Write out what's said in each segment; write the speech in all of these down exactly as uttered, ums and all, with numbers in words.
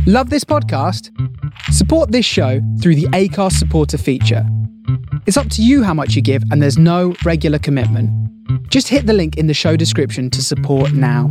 Love this podcast? Support this show through the Acast supporter feature. It's up to you how much you give, and there's no regular commitment. Just hit the link in the show description to support now.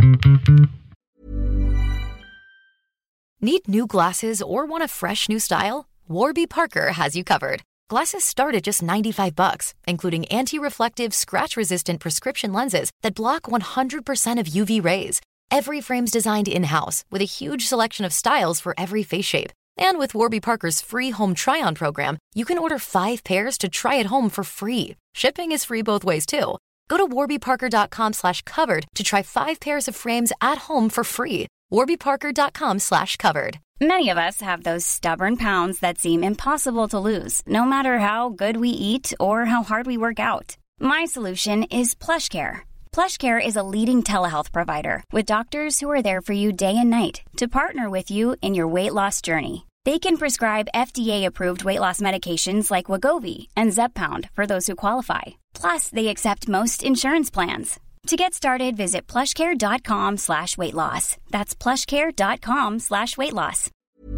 Need new glasses or want a fresh new style? Warby Parker has you covered. Glasses start at just ninety-five bucks, including anti-reflective, scratch-resistant prescription lenses that block one hundred percent of U V rays. Every frame's designed in-house with a huge selection of styles for every face shape. And with Warby Parker's free home try-on program, you can order five pairs to try at home for free. Shipping is free both ways, too. Go to warbyparker.com slash covered to try five pairs of frames at home for free. warbyparker.com slash covered. Many of us have those stubborn pounds that seem impossible to lose, no matter how good we eat or how hard we work out. My solution is PlushCare. PlushCare is a leading telehealth provider with doctors who are there for you day and night to partner with you in your weight loss journey. They can prescribe F D A-approved weight loss medications like Wegovy and Zepbound for those who qualify. Plus, they accept most insurance plans. To get started, visit plushcare.com slash weight loss. That's plushcare.com slash weight loss.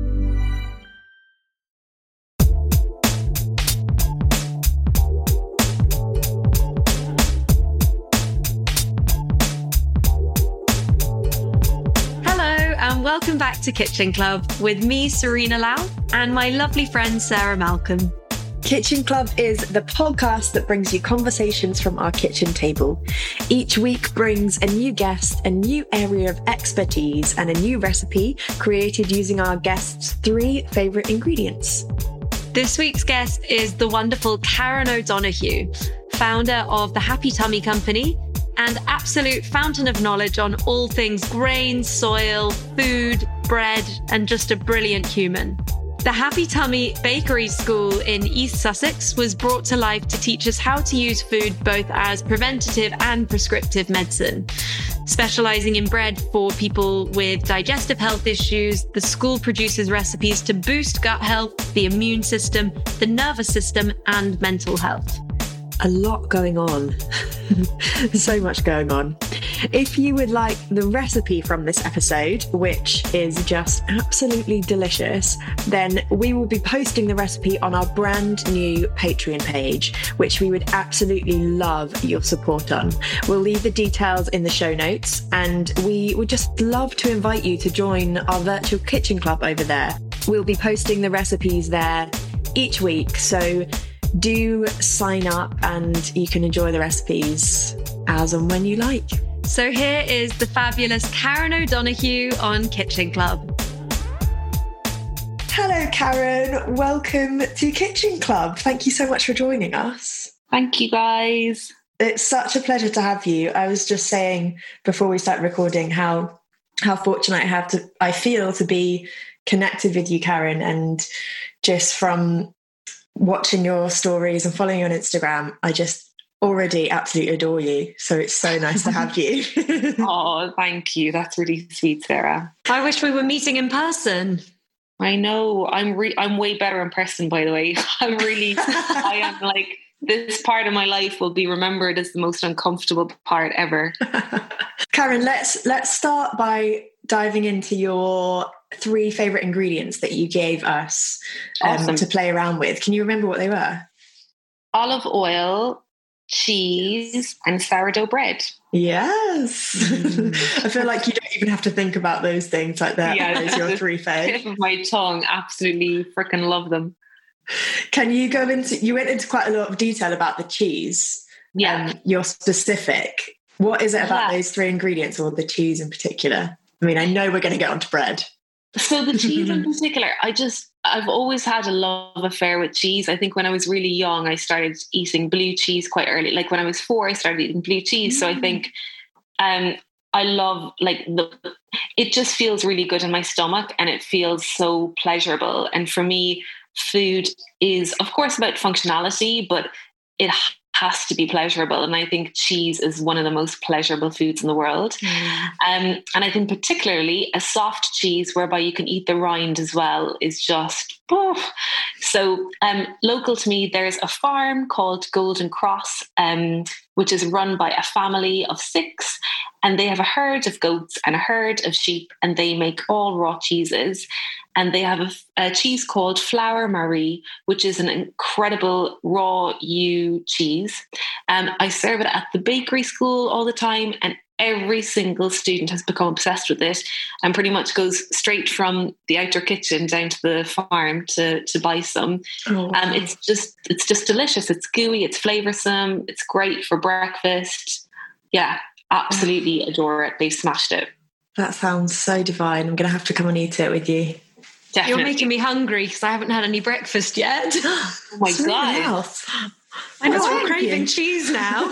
And welcome back to Kitchen Club with me, Serena Lau, and my lovely friend, Sarah Malcolm. Kitchen Club is the podcast that brings you conversations from our kitchen table. Each week brings a new guest, a new area of expertise, and a new recipe created using our guests' three favourite ingredients. This week's guest is the wonderful Karen O'Donoghue, founder of the Happy Tummy Company, and absolute fountain of knowledge on all things grain, soil, food, bread, and just a brilliant human. The Happy Tummy Bakery School in East Sussex was brought to life to teach us how to use food both as preventative and prescriptive medicine. Specialising in bread for people with digestive health issues, the school produces recipes to boost gut health, the immune system, the nervous system, and mental health. A lot going on. So much going on. If you would like the recipe from this episode, which is just absolutely delicious, then we will be posting the recipe on our brand new Patreon page, which we would absolutely love your support on. We'll leave the details in the show notes, and we would just love to invite you to join our virtual kitchen club over there. We'll be posting the recipes there each week, so do sign up and you can enjoy the recipes as and when you like. So here is the fabulous Karen O'Donoghue on Kitchen Club. Hello, Karen. Welcome to Kitchen Club. Thank you so much for joining us. Thank you, guys. It's such a pleasure to have you. I was just saying before we start recording how how fortunate I have to I feel to be connected with you, Karen, and just from watching your stories and following you on Instagram, I just already absolutely adore you. So it's so nice to have you. Oh, thank you. That's really sweet, Sarah. I wish we were meeting in person. I know. I'm re- I'm way better in person, by the way. I'm really, I am like, this part of my life will be remembered as the most uncomfortable part ever. Karen, let's let's start by diving into your three favourite ingredients that you gave us um, Awesome. to play around with. Can you remember what they were? Olive oil, cheese, and sourdough bread. Yes. Mm. I feel like you don't even have to think about those things like that. Yeah, Those are your three faves. Tip of my tongue. Absolutely freaking love them. Can you go into, you went into quite a lot of detail about the cheese. Yeah. Um, you're specific. What is it about Yeah. those three ingredients, or the cheese in particular? I mean, I know we're going to get onto bread. So the cheese in particular, I just, I've always had a love affair with cheese. I think when I was really young, I started eating blue cheese quite early. Like when I was four, I started eating blue cheese. Mm. So I think um, I love, like, the, it just feels really good in my stomach and it feels so pleasurable. And for me, food is, of course, about functionality, but it has to be pleasurable. And I think cheese is one of the most pleasurable foods in the world. Mm. Um, and I think particularly a soft cheese whereby you can eat the rind as well is just oh, So um, local to me, there's a farm called Golden Cross, um, which is run by a family of six, and they have a herd of goats and a herd of sheep, and they make all raw cheeses. And they have a, a cheese called Flower Marie, which is an incredible raw ewe cheese. Um, I serve it at the bakery school all the time, and every single student has become obsessed with it and pretty much goes straight from the outdoor kitchen down to the farm to, to buy some. Oh, wow. Um, it's just it's just delicious. It's gooey, it's flavoursome, it's great for breakfast. Yeah, absolutely adore it. They've smashed it. That sounds so divine. I'm going to have to come and eat it with you. Definitely. You're making me hungry because I haven't had any breakfast yet. Oh my God. I know, I'm craving cheese now.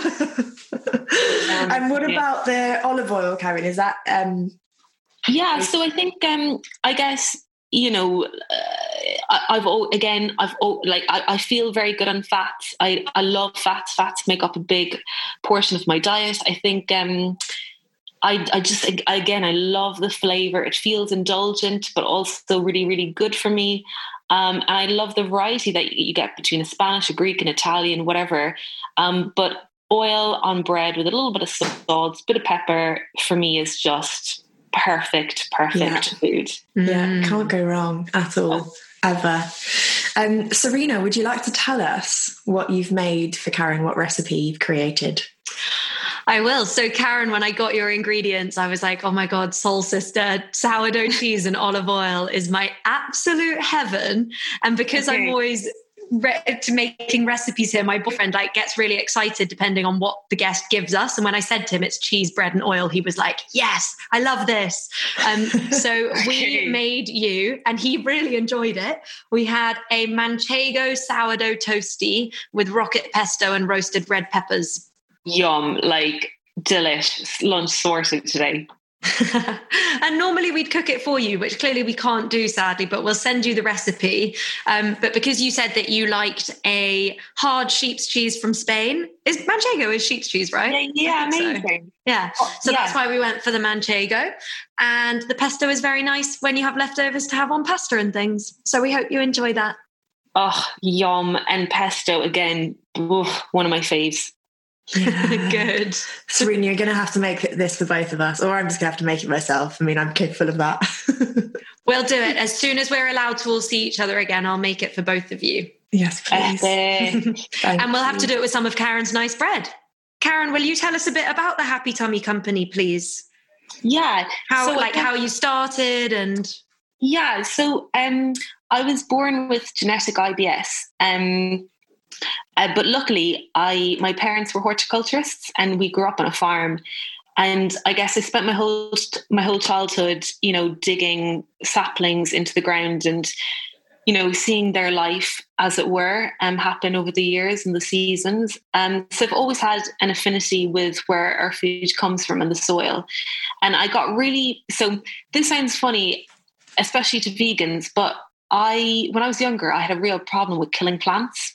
um, and what yeah. about the olive oil, Karen? Is that... Um, yeah, so I think, um, I guess, you know, uh, I, I've, again, I've, like, I, I feel very good on fats. I, I love fats. Fats make up a big portion of my diet. I think... Um, I, I just, again, I love the flavour. It feels indulgent, but also really, really good for me. Um, and I love the variety that you get between a Spanish, a Greek, an Italian, whatever. Um, but oil on bread with a little bit of salt, a bit of pepper, for me is just perfect, perfect yeah. food. Yeah, mm. Can't go wrong at all, ever. Um, Serena, would you like to tell us what you've made for Karen, what recipe you've created? I will. So Karen, when I got your ingredients, I was like, oh my God, Soul Sister, sourdough cheese and olive oil is my absolute heaven. And because okay. I'm always re- to making recipes here, my boyfriend like gets really excited depending on what the guest gives us. And when I said to him, it's cheese, bread and oil, he was like, yes, I love this. Um, so okay. we made you, and he really enjoyed it. We had a manchego sourdough toasty with rocket pesto and roasted red peppers. Yum, like delish, lunch sorted today. And normally we'd cook it for you, which clearly we can't do, sadly, but we'll send you the recipe. Um, but because you said that you liked a hard sheep's cheese from Spain, is manchego is sheep's cheese, right? Yeah, yeah amazing. So. Yeah, so yeah. That's why we went for the manchego. And the pesto is very nice when you have leftovers to have on pasta and things. So we hope you enjoy that. Oh, yum. And pesto, again, oof, one of my faves. Yeah. Good. Serena, you're going to have to make this for both of us, or I'm just going to have to make it myself. I mean, I'm capable of that. We'll do it. As soon as we're allowed to all see each other again, I'll make it for both of you. Yes, please. And we'll have to do it with some of Karen's nice bread. Karen, will you tell us a bit about the Happy Tummy Company, please? Yeah. How, so, like, how you started and... Yeah, so um, I was born with genetic I B S. Um Uh, but luckily, I my parents were horticulturists, and we grew up on a farm. And I guess I spent my whole my whole childhood, you know, digging saplings into the ground, and you know, seeing their life, as it were, um, happen over the years and the seasons. Um, so I've always had an affinity with where our food comes from and the soil. And I got really so. This sounds funny, especially to vegans, but I, when I was younger, I had a real problem with killing plants.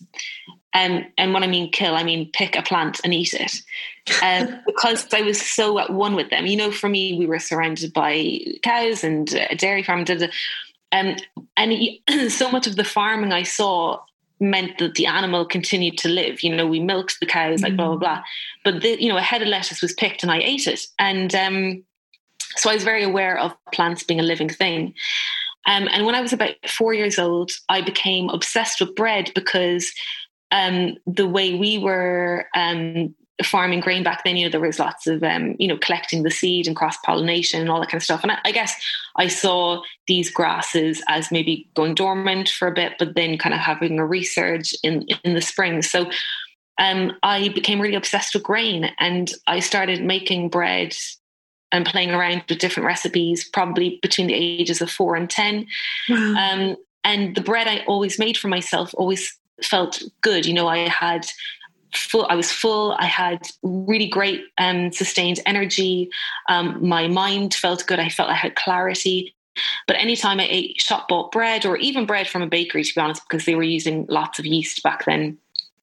Um, and when I mean kill, I mean pick a plant and eat it. Um, because I was so at one with them. You know, for me, we were surrounded by cows and a dairy farm. Da, da. Um, and he, so much of the farming I saw meant that the animal continued to live. You know, we milked the cows, like mm. blah, blah, blah. But, the, you know, a head of lettuce was picked and I ate it. And um, so I was very aware of plants being a living thing. Um, and when I was about four years old, I became obsessed with bread because um, the way we were um, farming grain back then, you know, there was lots of, um, you know, collecting the seed and cross-pollination and all that kind of stuff. And I, I guess I saw these grasses as maybe going dormant for a bit, but then kind of having a resurge in, in the spring. So um, I became really obsessed with grain, and I started making bread and playing around with different recipes, probably between the ages of four and ten. Wow. Um, and the bread I always made for myself always felt good. You know, I had full, I was full. I had really great um, sustained energy. Um, my mind felt good. I felt I had clarity. But anytime I ate shop bought bread, or even bread from a bakery, to be honest, because they were using lots of yeast back then,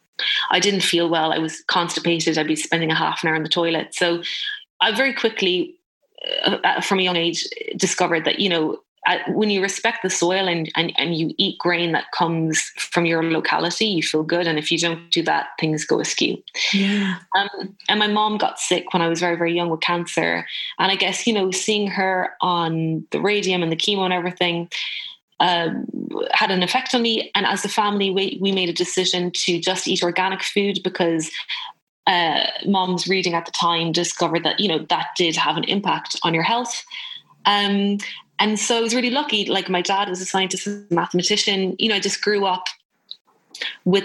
I didn't feel well. I was constipated. I'd be spending a half an hour in the toilet. So I very quickly, Uh, from a young age, discovered that, you know, when you respect the soil and, and, and you eat grain that comes from your locality, you feel good. And if you don't do that, things go askew. Yeah. Um, and my mom got sick when I was very, very young with cancer. And I guess, you know, seeing her on the radium and the chemo and everything um, had an effect on me. And as a family, we, we made a decision to just eat organic food because uh, mom's reading at the time discovered that, you know, that did have an impact on your health. Um, And so I was really lucky. Like my dad was a scientist and mathematician. You know, I just grew up with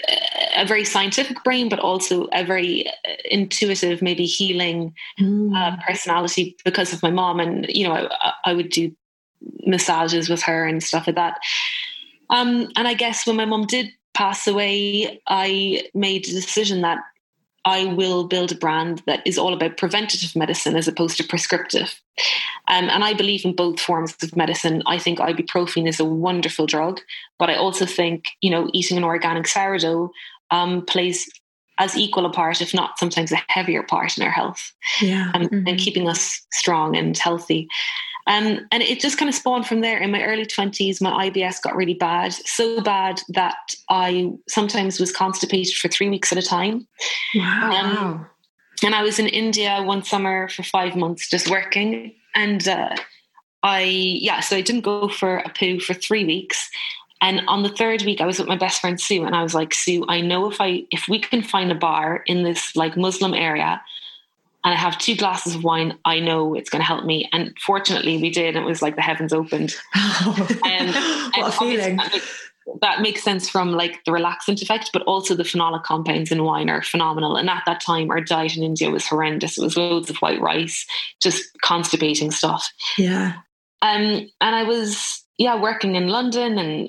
a very scientific brain, but also a very intuitive, maybe healing mm. uh, personality because of my mom. And, you know, I, I would do massages with her and stuff like that. Um, and I guess when my mom did pass away, I made the decision that I will build a brand that is all about preventative medicine as opposed to prescriptive. Um, and I believe in both forms of medicine. I think ibuprofen is a wonderful drug, but I also think, you know, eating an organic sourdough um, plays as equal a part, if not sometimes a heavier part in our health yeah. um, mm-hmm. and keeping us strong and healthy. Um, and it just kind of spawned from there. In my early twenties, my I B S got really bad, so bad that I sometimes was constipated for three weeks at a time. Wow. Um, and I was in India one summer for five months just working. And uh, I, yeah, so I didn't go for a poo for three weeks. And on the third week, I was with my best friend, Sue. And I was like, Sue, I know if I, if we can find a bar in this like Muslim area and I have two glasses of wine, I know it's going to help me. And fortunately we did. It was like the heavens opened. Oh, and, what and a feeling. That makes, that makes sense from like the relaxant effect, but also the phenolic compounds in wine are phenomenal. And at that time, our diet in India was horrendous. It was loads of white rice, just constipating stuff. Yeah. Um, and I was, yeah, working in London, and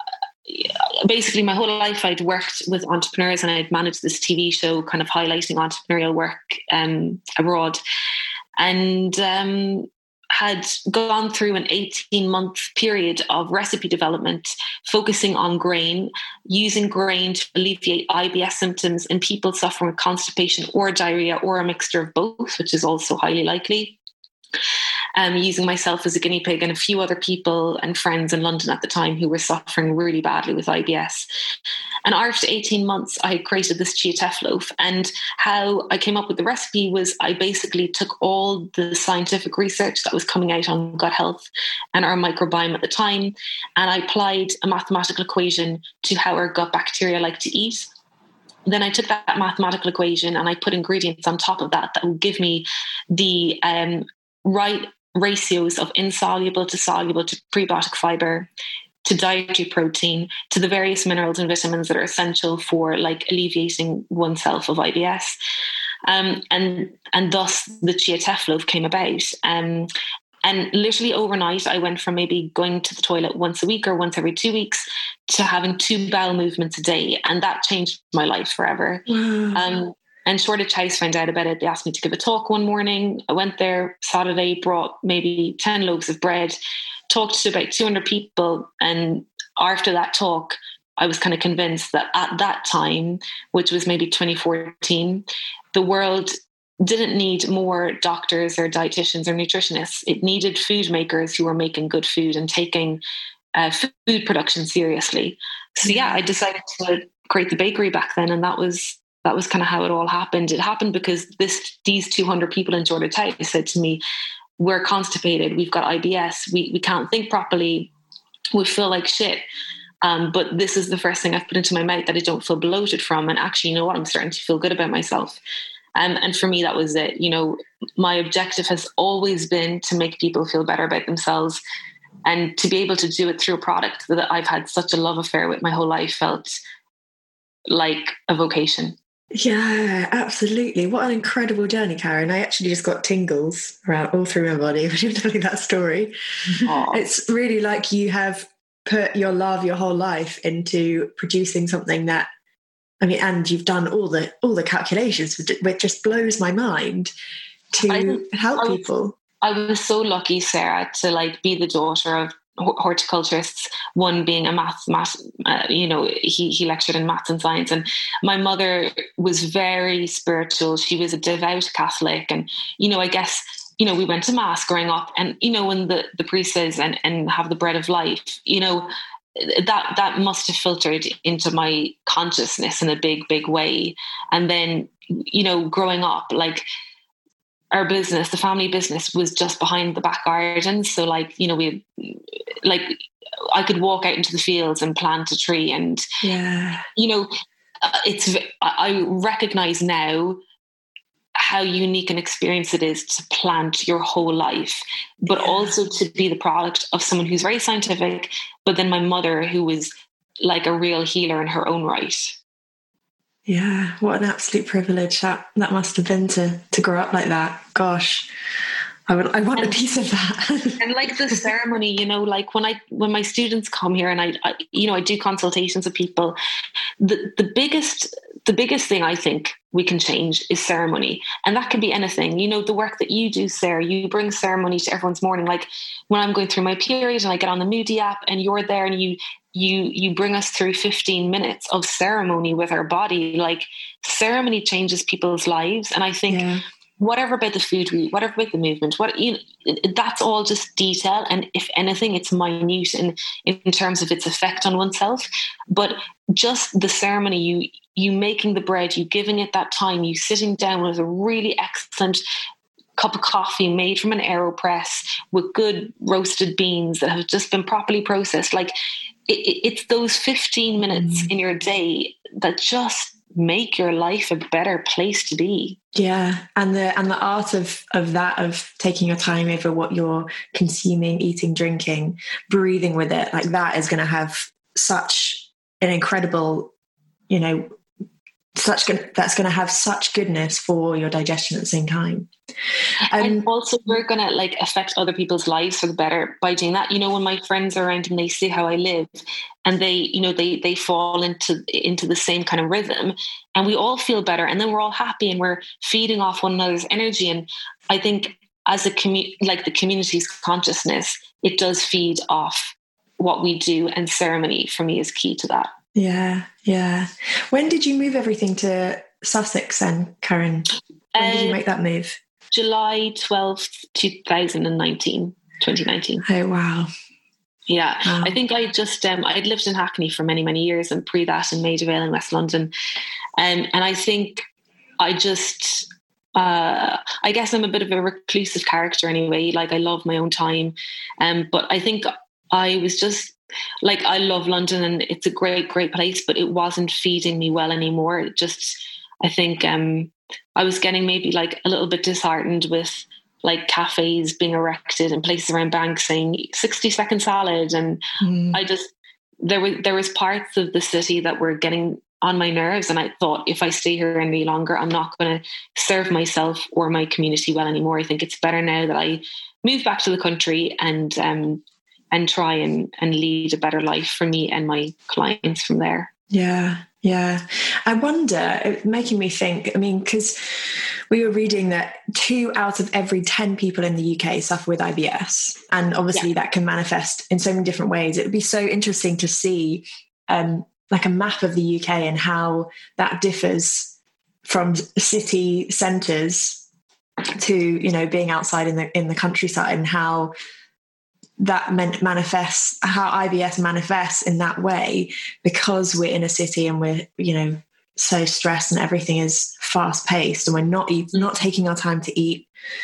basically my whole life I'd worked with entrepreneurs, and I'd managed this T V show kind of highlighting entrepreneurial work um, abroad, and um, had gone through an eighteen month period of recipe development, focusing on grain, using grain to alleviate I B S symptoms in people suffering with constipation or diarrhea or a mixture of both, which is also highly likely. Um, using myself as a guinea pig and a few other people and friends in London at the time who were suffering really badly with I B S. And after eighteen months, I had created this chia teff loaf. And how I came up with the recipe was I basically took all the scientific research that was coming out on gut health and our microbiome at the time, and I applied a mathematical equation to how our gut bacteria like to eat. Then I took that mathematical equation and I put ingredients on top of that that would give me the um, right ratios of insoluble to soluble to prebiotic fiber to dietary protein to the various minerals and vitamins that are essential for like alleviating oneself of I B S. Um, and and thus the chia teff loaf came about. Um, and literally overnight, I went from maybe going to the toilet once a week or once every two weeks to having two bowel movements a day. And that changed my life forever. Mm. Um, And Shoreditch House found out about it. They asked me to give a talk one morning. I went there Saturday, brought maybe ten loaves of bread, talked to about two hundred people. And after that talk, I was kind of convinced that at that time, which was maybe twenty fourteen, the world didn't need more doctors or dietitians or nutritionists. It needed food makers who were making good food and taking uh, food production seriously. So yeah, I decided to create the bakery back then. And that was That was kind of how it all happened. It happened because this these two hundred people in Shoreditch House said to me, we're constipated, we've got I B S, we, we can't think properly, we feel like shit. Um, but this is the first thing I've put into my mouth that I don't feel bloated from. And actually, you know what, I'm starting to feel good about myself. Um, and for me, that was it. You know, my objective has always been to make people feel better about themselves. And to be able to do it through a product that I've had such a love affair with my whole life felt like a vocation. Yeah, absolutely. What an incredible journey, Karen. I actually just got tingles around all through my body when you're telling that story. Aww. It's really like you have put your love, your whole life into producing something that, I mean, and you've done all the all the calculations, which just blows my mind to I, help I was, people. I was so lucky, Sarah, to like be the daughter of horticulturists, one being a math, math uh, you know, he, he lectured in maths and science. And my mother was very spiritual. She was a devout Catholic. And, you know, I guess you know, we went to mass growing up, and, you know, when the, the priest says, and, and have the bread of life, you know, that, that must have filtered into my consciousness in a big, big way. And then, you know, growing up, like, our business, the family business, was just behind the back garden. So, like, you know, we, like, I could walk out into the fields and plant a tree, and, yeah, you know, it's, I recognize now how unique an experience it is to plant your whole life, but yeah. also to be the product of someone who's very scientific, but then my mother, who was like a real healer in her own right. Yeah, what an absolute privilege that that must have been to to grow up like that. Gosh, I would, I want and, a piece of that. And like the ceremony, you know, like when I when my students come here and I, I you know, I do consultations with people, the the biggest the biggest thing I think we can change is ceremony, and that can be anything. You know, the work that you do, Sarah, you bring ceremony to everyone's morning. Like when I'm going through my period and I get on the Moody app, and you're there, and you. you you bring us through fifteen minutes of ceremony with our body. Like, ceremony changes people's lives. And I think yeah. whatever about the food we eat, whatever about the movement, what, you know, that's all just detail. And if anything, it's minute in, in terms of its effect on oneself. But just the ceremony, you, you making the bread, you giving it that time, you sitting down with a really excellent cup of coffee made from an AeroPress with good roasted beans that have just been properly processed. Like, it, it's those fifteen minutes mm. in your day that just make your life a better place to be. Yeah. And the, and the art of, of that, of taking your time over what you're consuming, eating, drinking, breathing with it, like that is going to have such an incredible, you know, such good, that's going to have such goodness for your digestion at the same time. Um, and also we're going to like affect other people's lives for the better by doing that. You know, when my friends are around and they see how I live, and they, you know, they, they fall into, into the same kind of rhythm, and we all feel better, and then we're all happy and we're feeding off one another's energy. And I think as a community, like the community's consciousness, it does feed off what we do, and ceremony for me is key to that. Yeah, yeah. When did you move everything to Sussex then, Karen? When uh, did you make that move? July twelfth, twenty nineteen. twenty nineteen. Oh, wow. Yeah. Wow. I think I just, um, I'd lived in Hackney for many, many years, and pre that in Maida Vale in West London. Um, and I think I just, uh, I guess I'm a bit of a reclusive character anyway. Like, I love my own time. Um, but I think I was just, like, I love London and it's a great, great place, but it wasn't feeding me well anymore. It just, I think um, I was getting maybe like a little bit disheartened with like cafes being erected and places around banks saying sixty second salad. And mm. I just, there was, there was parts of the city that were getting on my nerves. And I thought, if I stay here any longer, I'm not going to serve myself or my community well anymore. I think it's better now that I move back to the country and, um, and try and, and lead a better life for me and my clients from there. Yeah, yeah. I wonder, it making me think, I mean, because we were reading that two out of every ten people in the U K suffer with I B S. And obviously yeah. that can manifest in so many different ways. It would be so interesting to see um, like a map of the U K and how that differs from city centres to, you know, being outside in the in the countryside, and how that manifests, how I B S manifests in that way, because we're in a city and we're, you know, so stressed and everything is fast paced, and we're not eat, not taking our time to eat,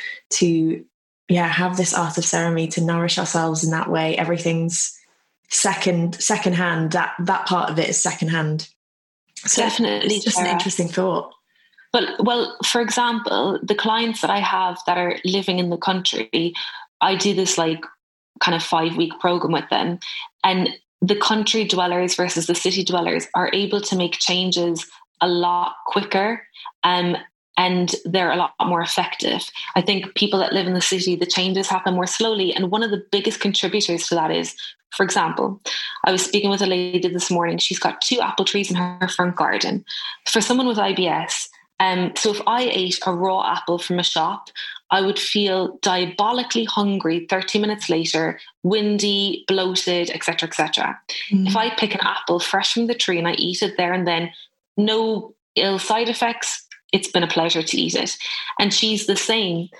to, yeah, have this art of ceremony, to nourish ourselves in that way. Everything's second, second hand. That, that part of it is second hand. So definitely. It's just an interesting thought. But, well, for example, the clients that I have that are living in the country, I do this like kind of five week program with them, and the country dwellers versus the city dwellers are able to make changes a lot quicker, um, and they're a lot more effective. I think people that live in the city, the changes happen more slowly. And one of the biggest contributors to that is, for example, I was speaking with a lady this morning. She's got two apple trees in her front garden. For someone with I B S, um, so if I ate a raw apple from a shop, I would feel diabolically hungry thirty minutes later, windy, bloated, et cetera, et cetera. Mm. If I pick an apple fresh from the tree and I eat it there and then, no ill side effects, it's been a pleasure to eat it. And she's the same.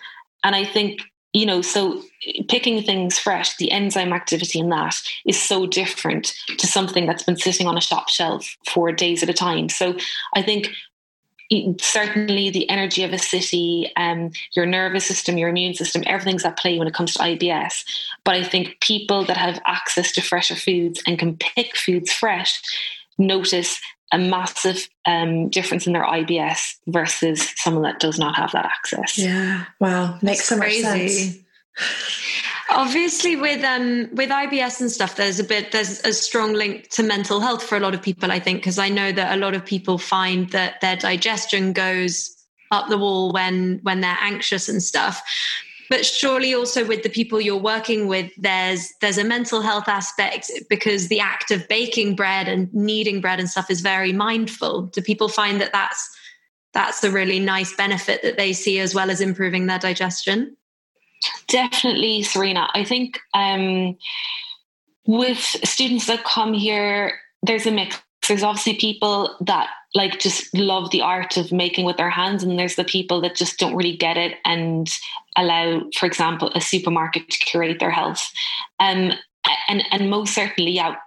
And I think, you know, so picking things fresh, the enzyme activity in that is so different to something that's been sitting on a shop shelf for days at a time. So I think certainly the energy of a city, um, your nervous system, your immune system, everything's at play when it comes to I B S. But I think people that have access to fresher foods and can pick foods fresh notice a massive um, difference in their I B S versus someone that does not have that access. Yeah, wow, makes so much sense. Obviously, with um with I B S and stuff, there's a bit there's a strong link to mental health for a lot of people, I think, because I know that a lot of people find that their digestion goes up the wall when when they're anxious and stuff. But surely also with the people you're working with, there's there's a mental health aspect, because the act of baking bread and kneading bread and stuff is very mindful. Do people find that that's that's a really nice benefit that they see, as well as improving their digestion? Definitely, Serena. I think um, with students that come here, there's a mix. There's obviously people that like just love the art of making with their hands, and there's the people that just don't really get it and allow, for example, a supermarket to curate their health. Um, and and most certainly, yeah,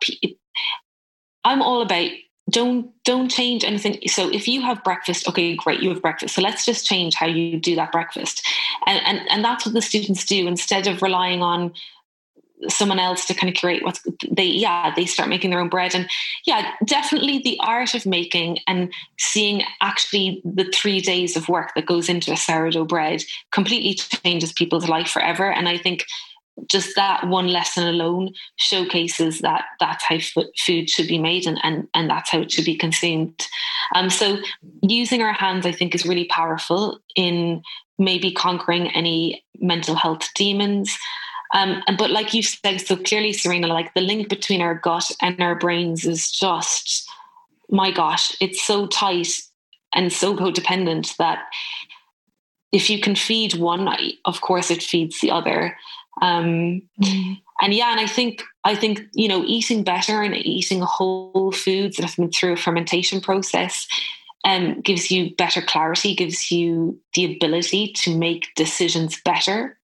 I'm all about don't don't change anything. So if you have breakfast, okay, great, you have breakfast. So let's just change how you do that breakfast, and and and that's what the students do instead of relying on someone else to kind of curate what's they yeah they start making their own bread. And yeah, definitely the art of making and seeing actually the three days of work that goes into a sourdough bread completely changes people's life forever. And I think just that one lesson alone showcases that that's how f- food should be made, and, and, and that's how it should be consumed. Um, so using our hands, I think, is really powerful in maybe conquering any mental health demons. Um, but like you said so clearly, Serena, like the link between our gut and our brains is just, my gosh, it's so tight and so codependent that if you can feed one, of course it feeds the other. Um, mm. And yeah, and I think, I think, you know, eating better and eating whole foods that have been through a fermentation process um, gives you better clarity, gives you the ability to make decisions better.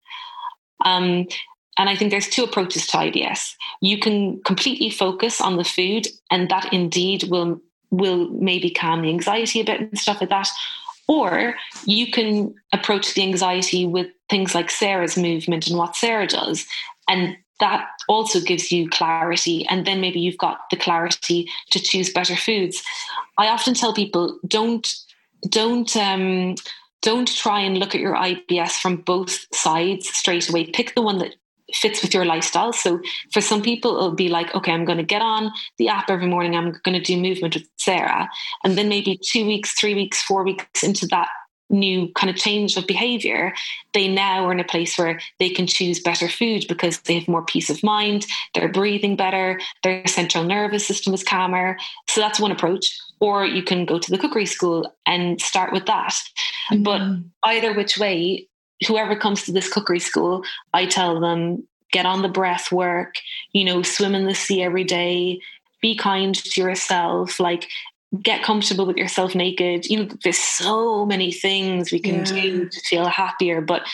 Um, and I think there's two approaches to I B S. You can completely focus on the food, and that indeed will, will maybe calm the anxiety a bit and stuff like that. Or you can approach the anxiety with things like Sarah's movement and what Sarah does. And that also gives you clarity. And then maybe you've got the clarity to choose better foods. I often tell people, don't, don't, um, don't try and look at your I B S from both sides straight away. Pick the one that fits with your lifestyle. So for some people, it'll be like, okay, I'm going to get on the app every morning. I'm going to do movement with Sarah. And then maybe two weeks, three weeks, four weeks into that new kind of change of behavior, they now are in a place where they can choose better food because they have more peace of mind. They're breathing better. Their central nervous system is calmer. So that's one approach. Or you can go to the cookery school and start with that. Mm-hmm. But either which way, whoever comes to this cookery school, I tell them, get on the breath work, you know, swim in the sea every day, be kind to yourself, like get comfortable with yourself naked. You know, there's so many things we can yeah. do to feel happier, but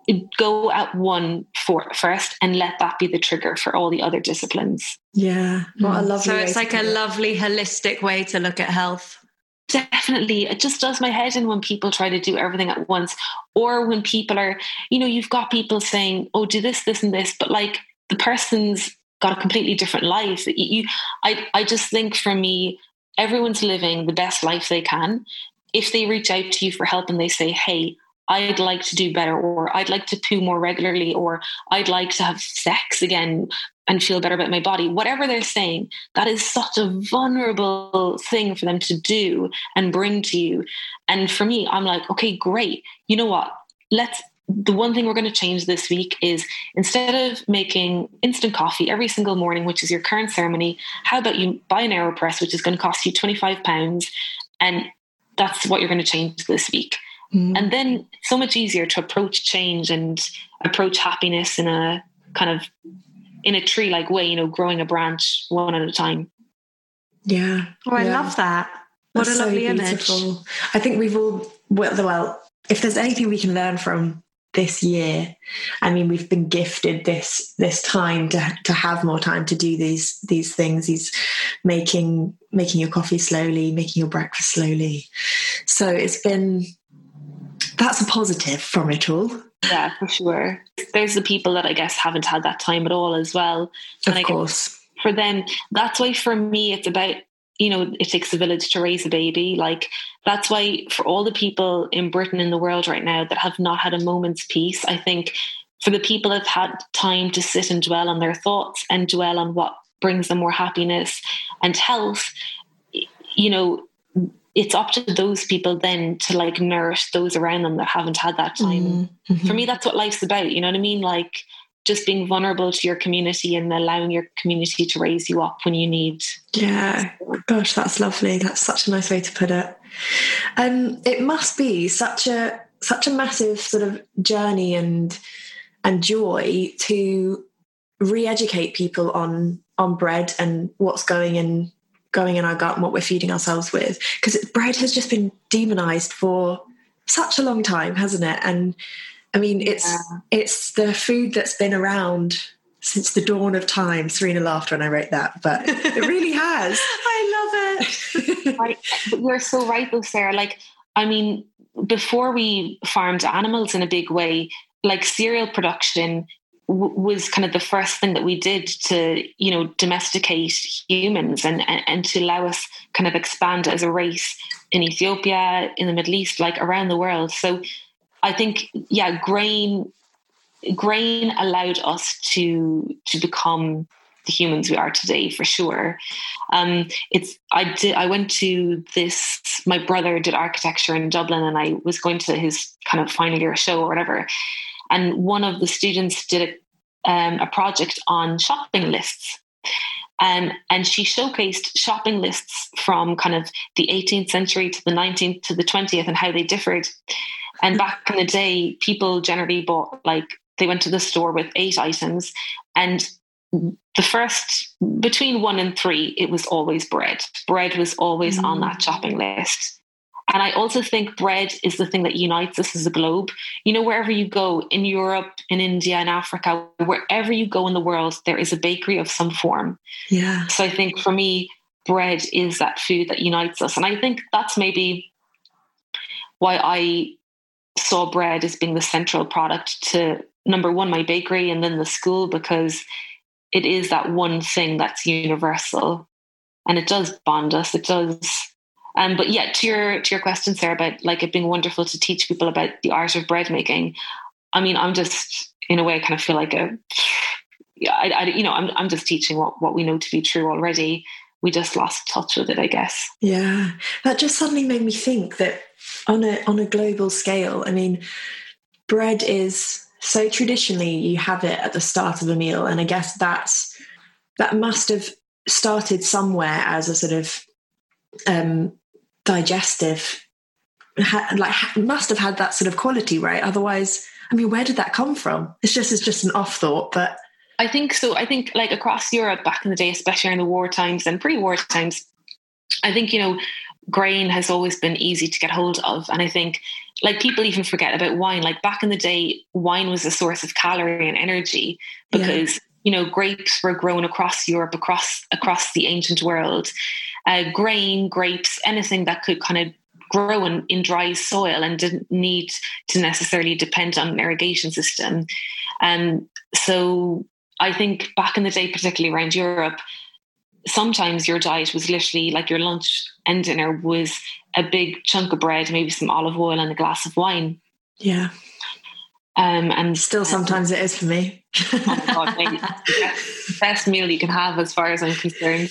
go at one for first and let that be the trigger for all the other disciplines. Yeah. What a lovely so it's like a lovely holistic way to look at health. Definitely. It just does my head in when people try to do everything at once, or when people are, you know, you've got people saying, oh, do this, this and this, but like the person's got a completely different life. You, I, I just think for me, everyone's living the best life they can. If they reach out to you for help and they say, hey, I'd like to do better, or I'd like to poo more regularly, or I'd like to have sex again and feel better about my body, whatever they're saying, that is such a vulnerable thing for them to do and bring to you. And for me, I'm like, okay, great. You know what? Let's, the one thing we're going to change this week is instead of making instant coffee every single morning, which is your current ceremony, how about you buy an AeroPress, which is going to cost you twenty-five pounds. And that's what you're going to change this week. Mm. And then so much easier to approach change and approach happiness in a kind of in a tree-like way, you know, growing a branch one at a time. Yeah. Oh, I yeah. love that. What That's a lovely so image. I think we've all, well, well, if there's anything we can learn from this year. I mean, we've been gifted this this time to to have more time to do these these things. These making making your coffee slowly, making your breakfast slowly. So it's been that's a positive from it all. Yeah, for sure. There's the people that I guess haven't had that time at all as well. And of I course, for them, that's why for me it's about, you know, it takes a village to raise a baby. Like, that's why for all the people in Britain and the world right now that have not had a moment's peace, I think for the people that have had time to sit and dwell on their thoughts and dwell on what brings them more happiness and health, you know, it's up to those people then to like nourish those around them that haven't had that time. Mm-hmm. For me, that's what life's about. You know what I mean? Like, just being vulnerable to your community and allowing your community to raise you up when you need. Yeah. Gosh, that's lovely. That's such a nice way to put it. Um, it must be such a such a massive sort of journey and and joy to re-educate people on on bread and what's going in going in our gut and what we're feeding ourselves with. Because bread has just been demonized for such a long time, hasn't it? And I mean, it's yeah. it's the food that's been around since the dawn of time. Serena laughed when I wrote that, but it really has. I love it. Right. But you're so right though, Sarah. Like, I mean, before we farmed animals in a big way, like cereal production w- was kind of the first thing that we did to, you know, domesticate humans and, and, and to allow us kind of expand as a race in Ethiopia, in the Middle East, like around the world. So I think, yeah, grain grain allowed us to to become the humans we are today, for sure. Um, it's I did I went to this. My brother did architecture in Dublin, and I was going to his kind of final year show or whatever. And one of the students did a, um, a project on shopping lists. Um, and she showcased shopping lists from kind of the eighteenth century to the nineteenth to the twentieth and how they differed. And back in the day, people generally bought, like, they went to the store with eight items, and the first, between one and three, it was always bread. Bread was always mm. on that shopping list. And I also think bread is the thing that unites us as a globe. You know, wherever you go, in Europe, in India, in Africa, wherever you go in the world, there is a bakery of some form. Yeah. So I think for me, bread is that food that unites us. And I think that's maybe why I saw bread as being the central product to, number one, my bakery, and then the school, because it is that one thing that's universal and it does bond us. It does. Um, but yeah, to your to your question, Sarah, about like it being wonderful to teach people about the art of bread making. I mean, I'm just, in a way, I kind of feel like a, yeah, I, I, you know, I'm I'm just teaching what what we know to be true already. We just lost touch with it, I guess. Yeah, that just suddenly made me think that on a on a global scale, I mean, bread is so traditionally you have it at the start of a meal, and I guess that's that must have started somewhere as a sort of um, digestive, ha, like ha, must have had that sort of quality, right? Otherwise, I mean, where did that come from? It's just it's just an off thought, but. I think so. I think like across Europe back in the day, especially in the war times and pre-war times, I think, you know, grain has always been easy to get hold of. And I think like people even forget about wine. Like back in the day, wine was a source of calorie and energy because, yeah. you know, grapes were grown across Europe, across, across the ancient world. Uh, grain, grapes, anything that could kind of grow in, in dry soil and didn't need to necessarily depend on an irrigation system. Um, so I think back in the day, particularly around Europe, sometimes your diet was literally like your lunch and dinner was a big chunk of bread, maybe some olive oil and a glass of wine. Yeah. Um, and still sometimes um, it is for me. Oh my God, maybe it's the best, best meal you can have as far as I'm concerned.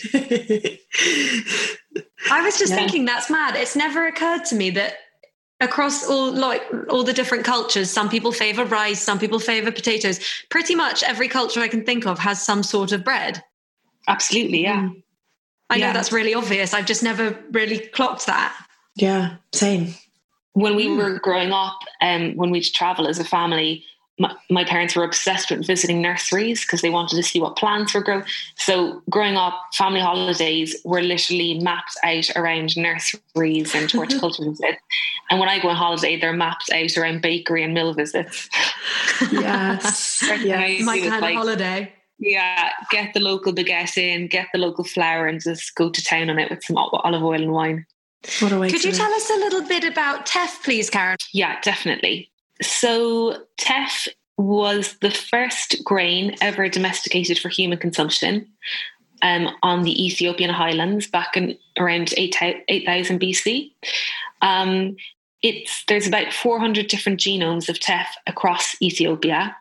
I was just yeah. thinking that's mad. It's never occurred to me that across all like all the different cultures, some people favor rice, some people favor potatoes. Pretty much every culture I can think of has some sort of bread. Absolutely, yeah. Mm. I yeah. know that's really obvious. I've just never really clocked that. Yeah, same. When we mm. were growing up, um, when we'd travel as a family, my, my parents were obsessed with visiting nurseries because they wanted to see what plants were growing. So growing up, family holidays were literally mapped out around nurseries and horticulture visits. And when I go on holiday, they're mapped out around bakery and mill visits. Yes. Yeah. My kind like, of holiday. Yeah, get the local baguette in, get the local flour, and just go to town on it with some olive oil and wine. What a way Could to you live. tell us a little bit about teff, please, Karen? Yeah, definitely. So teff was the first grain ever domesticated for human consumption um, on the Ethiopian highlands back in around eight thousand B C. Um, it's there's about four hundred different genomes of teff across Ethiopia.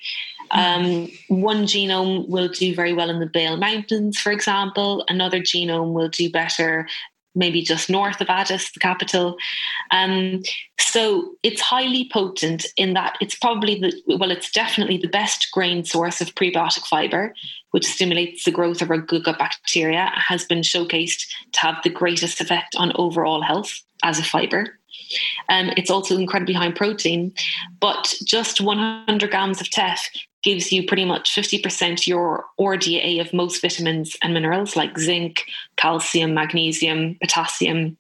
Um, one genome will do very well in the Bale Mountains, for example. Another genome will do better maybe just north of Addis, the capital. Um, so it's highly potent in that it's probably the, well, it's definitely the best grain source of prebiotic fiber, which stimulates the growth of our good gut bacteria, has been showcased to have the greatest effect on overall health as a fiber. Um, it's also incredibly high in protein, but just one hundred grams of teff gives you pretty much fifty percent your R D A of most vitamins and minerals like zinc, calcium, magnesium, potassium,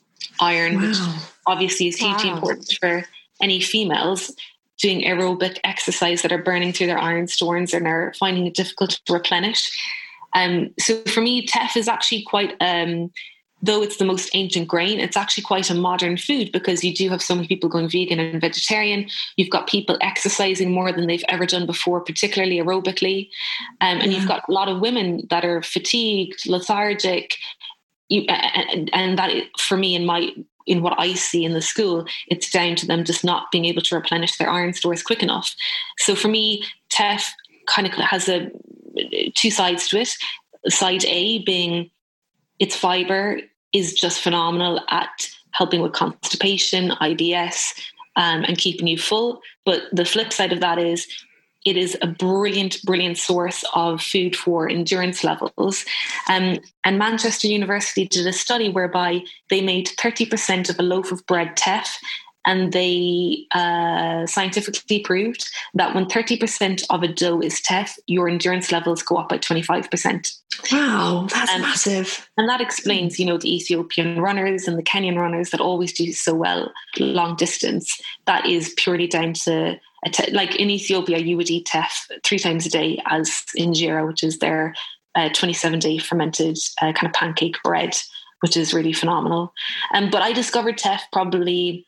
iron, wow. which obviously is hugely wow. important for any females doing aerobic exercise that are burning through their iron stores and are finding it difficult to replenish. Um, so for me, teff is actually quite... Um, Though it's the most ancient grain, it's actually quite a modern food because you do have so many people going vegan and vegetarian. You've got people exercising more than they've ever done before, particularly aerobically. Um, and yeah. you've got a lot of women that are fatigued, lethargic. You, and, and that, for me, in my in what I see in the school, it's down to them just not being able to replenish their iron stores quick enough. So for me, teff kind of has a two sides to it. Side A being its fiber is just phenomenal at helping with constipation, I B S, um, and keeping you full. But the flip side of that is it is a brilliant, brilliant source of food for endurance levels. Um, and Manchester University did a study whereby they made thirty percent of a loaf of bread teff, and they uh, scientifically proved that when thirty percent of a dough is teff, your endurance levels go up by twenty-five percent. Wow, that's um, massive. And that explains, you know, the Ethiopian runners and the Kenyan runners that always do so well long distance. That is purely down to, a te- like in Ethiopia, you would eat teff three times a day as injera, which is their uh, twenty-seven day fermented uh, kind of pancake bread, which is really phenomenal. Um, but I discovered teff probably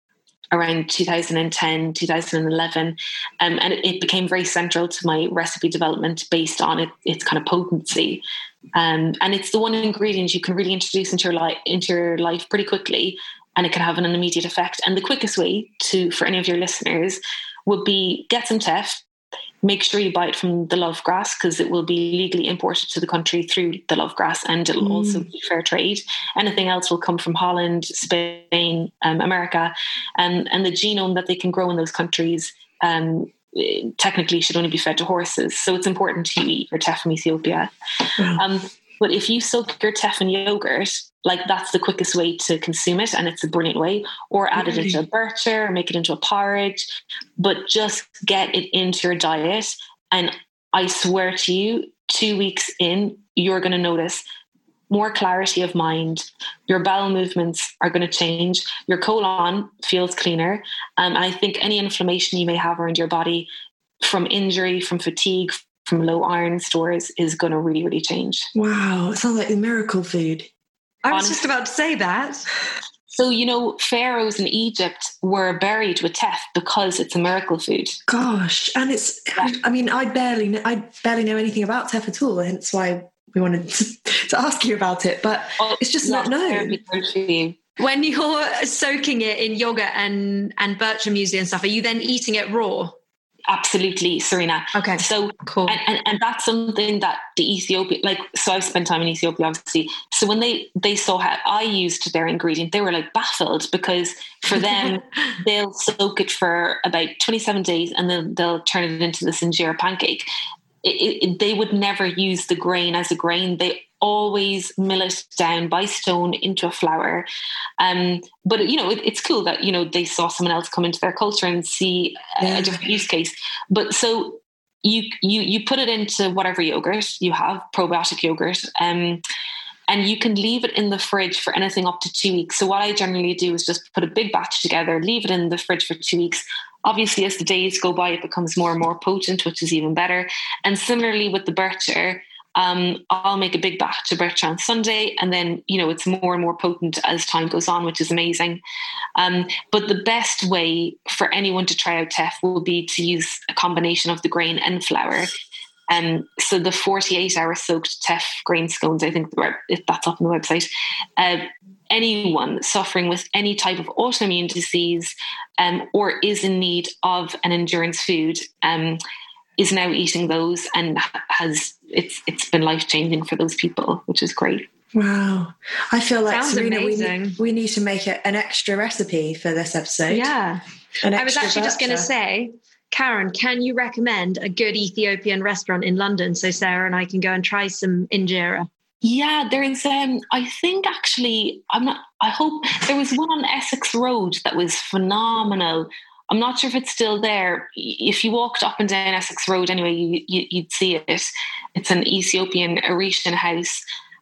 around two thousand ten, two thousand eleven. Um, and it, it became very central to my recipe development based on it, its kind of potency. Um, and it's the one ingredient you can really introduce into your, li- into your life pretty quickly, and it can have an, an immediate effect. And the quickest way to, for any of your listeners, would be get some teff. Make sure you buy it from the Love Grass because it will be legally imported to the country through the Love Grass, and it'll mm. also be fair trade. Anything else will come from Holland, Spain, um, America, and and the genome that they can grow in those countries um, technically should only be fed to horses. So it's important to eat your teff from Ethiopia. Mm. Um, but if you soak your teff in yogurt, like that's the quickest way to consume it, and it's a brilliant way. Or add it into a bircher, or make it into a porridge, but just get it into your diet. And I swear to you, two weeks in, you're going to notice more clarity of mind. Your bowel movements are going to change. Your colon feels cleaner. Um, and I think any inflammation you may have around your body from injury, from fatigue, from low iron stores is going to really, really change. Wow, it sounds like a miracle food. I was just about to say that. So, you know, pharaohs in Egypt were buried with teff because it's a miracle food. Gosh, and it's, yeah. I mean, I barely, I barely know anything about teff at all, hence why we wanted to, to ask you about it, but oh, it's just not known. When you're soaking it in yogurt and, and bircher muesli and stuff, are you then eating it raw? Absolutely, Serena. Okay, so cool. And, and, and that's something that the Ethiopian, like, so I've spent time in Ethiopia, obviously. So when they, they saw how I used their ingredient, they were like baffled because for them, they'll soak it for about twenty-seven days and then they'll turn it into this injera pancake. It, it, they would never use the grain as a grain. They always mill it down by stone into a flour. Um, but, you know, it, it's cool that, you know, they saw someone else come into their culture and see a, yeah. a different use case. But so you, you, you put it into whatever yogurt you have, probiotic yogurt, um, and you can leave it in the fridge for anything up to two weeks. So what I generally do is just put a big batch together, leave it in the fridge for two weeks. Obviously, as the days go by, it becomes more and more potent, which is even better. And similarly with the Bircher, um, I'll make a big batch of Bircher on Sunday, and then, you know, it's more and more potent as time goes on, which is amazing. Um, but the best way for anyone to try out teff will be to use a combination of the grain and flour. Um, so the forty-eight hour soaked teff grain scones, I think if that's up on the website, uh, anyone suffering with any type of autoimmune disease um, or is in need of an endurance food um, is now eating those, and has it's it's been life-changing for those people, which is great. Wow. I feel like, Sounds Serena, we amazing. need, we need to make it an extra recipe for this episode. Yeah. An I was extra actually just going to Bircher. say, Karen, can you recommend a good Ethiopian restaurant in London so Sarah and I can go and try some injera? Yeah, there's, um, I think actually, I'm not, I hope, there was one on Essex Road that was phenomenal. I'm not sure if it's still there. If you walked up and down Essex Road anyway, you, you, you'd see it. It's an Ethiopian Eritrean house.